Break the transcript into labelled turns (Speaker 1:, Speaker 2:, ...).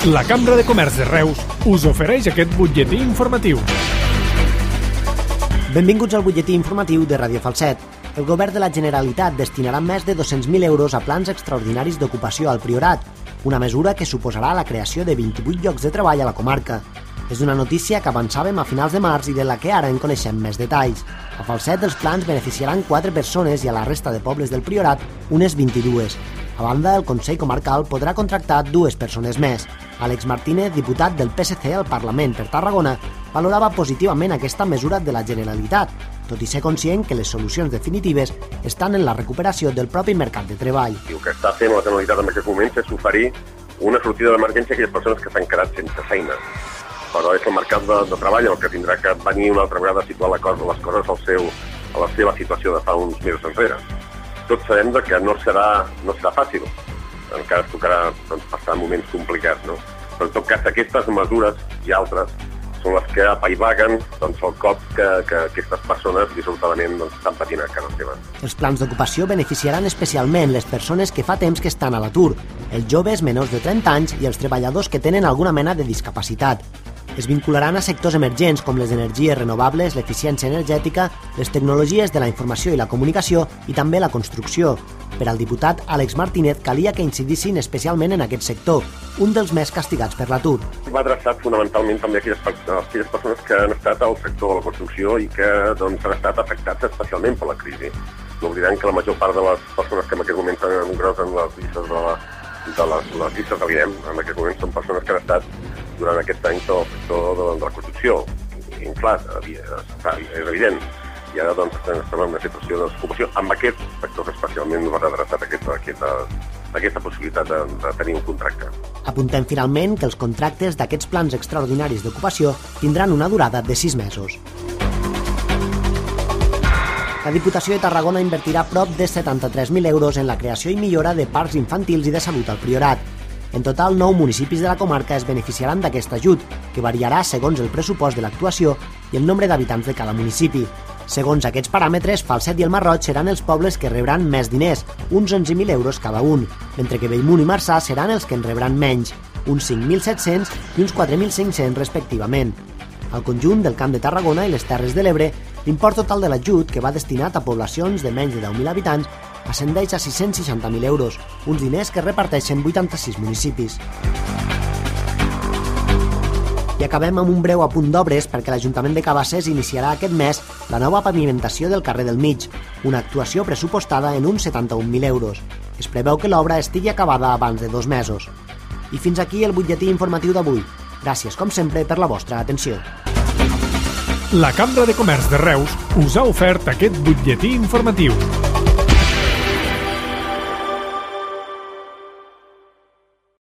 Speaker 1: La Cambra de Comerç de Reus us ofereix aquest butlletí informatiu.
Speaker 2: Benvinguts al butlletí informatiu de Ràdio Falset. El govern de la Generalitat destinarà més de 200.000 euros a plans extraordinaris d'ocupació al Priorat, una mesura que suposarà la creació de 28 llocs de treball a la comarca. És una notícia que avançàvem a finals de març i de la que ara en coneixem més detalls. A Falset els plans beneficiaran 4 persones i a la resta de pobles del Priorat unes 22. A banda, el Consell Comarcal podrà contractar 2 persones més. Àlex Martínez, diputat del PSC al Parlament per Tarragona, valorava positivament aquesta mesura de la Generalitat, tot i ser conscient que les solucions definitives estan en la recuperació del propi mercat de treball.
Speaker 3: El que està fent la Generalitat en aquest moment és oferir una sortida d'emergència a aquelles persones que s'han quedat sense feina. Però és el mercat de treball el que tindrà que venir una altra vegada a situar les coses a la seva situació de fa uns mesos enrere. Tots sabem que no serà fàcil, encara es tocarà passar moments complicats, no? Però en tot cas aquestes mesures i altres són les que apaivaguen el cop que aquestes persones dissortadament estan patint a casa seva.
Speaker 2: Els plans d'ocupació beneficiaran especialment les persones que fa temps que estan a l'atur, els joves menors de 30 anys i els treballadors que tenen alguna mena de discapacitat. Es vincularan a sectors emergents com les energies renovables, l'eficiència energètica, les tecnologies de la informació i la comunicació i també la construcció. Per al diputat Àlex Martínez calia que incidissin especialment en aquest sector, un dels més castigats per l'atur.
Speaker 3: Va adreçat fonamentalment també a aquelles persones que han estat al sector de la construcció i que han estat afectats especialment per la crisi. No oblidem que la major part de les persones que en aquest moment engrosen les llistes les llistes de l'IREM, en aquest moment són persones que han estat durant aquest any del sector de la construcció. Inflat, és evident. I ara estem en una situació de desocupació. Amb aquests sectors especialment va adreçat aquesta possibilitat de tenir un contracte.
Speaker 2: Apuntem finalment que els contractes d'aquests plans extraordinaris d'ocupació tindran una durada de 6 mesos. La Diputació de Tarragona invertirà prop de 73.000 euros en la creació i millora de parcs infantils i de salut al Priorat. En total, 9 municipis de la comarca es beneficiaran d'aquest ajut, que variarà segons el pressupost de l'actuació i el nombre d'habitants de cada municipi. Segons aquests paràmetres, Falset i el Marroig seran els pobles que rebran més diners, uns 11.000 euros cada un, mentre que Bellmunt i Marçà seran els que en rebran menys, uns 5.700 i uns 4.500 respectivament. Al conjunt del Camp de Tarragona i les Terres de l'Ebre, l'import total de l'ajut, que va destinat a poblacions de menys de 10.000 habitants, ascendeix a 660.000 euros, uns diners que reparteixen 86 municipis. I acabem amb un breu apunt d'obres perquè l'Ajuntament de Cabassers iniciarà aquest mes la nova pavimentació del carrer del Mig, una actuació pressupostada en uns 71.000 euros. Es preveu que l'obra estigui acabada abans de 2 mesos. I fins aquí el butlletí informatiu d'avui. Gràcies, com sempre, per la vostra atenció.
Speaker 1: La Cambra de Comerç de Reus us ha ofert aquest butlletí informatiu.